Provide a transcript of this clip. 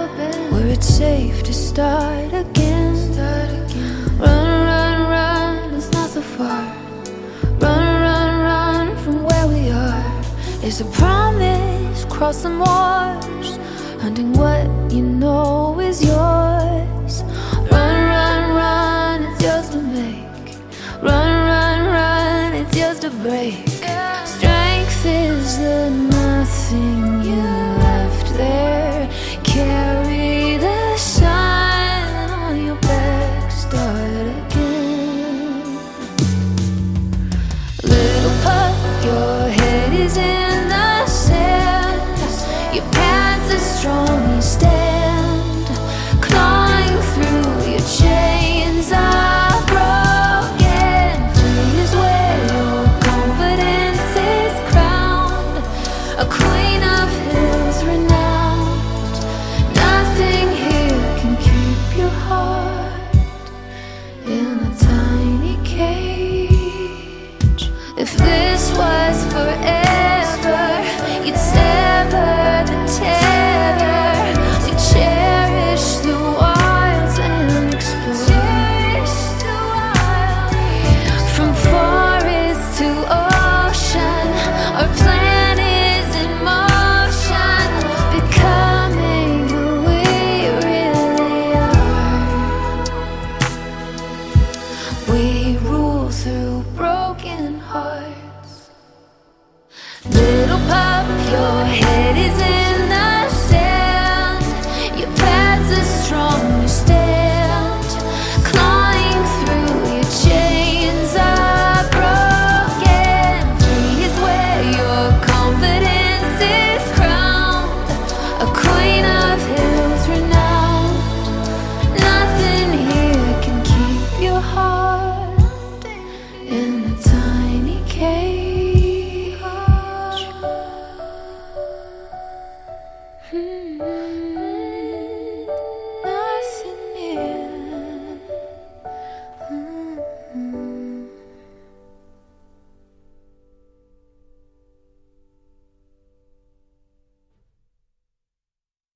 where it's safe to start again. Run, run, run, it's not so far. Run, run, run from where we are. It's a promise, cross some wars, hunting what you know is yours. Run, run, run, it's yours to make. Run, run, run, it's yours to break. Strength is the nothing you left there. Carry the sun on your back, start again. Little pup, your head is in the sand. Your pants are strong, you stand, clawing through your chains are broken. Free is where your confidence is crowned, a queen of hills renowned. Nothing here can keep your heart in a tiny cage. If this was forever, you'd sever the tether to cherish the wilds and explore. From forest to ocean, our plan is in motion, becoming who we really are. We rule through broken hearts. Little pup, your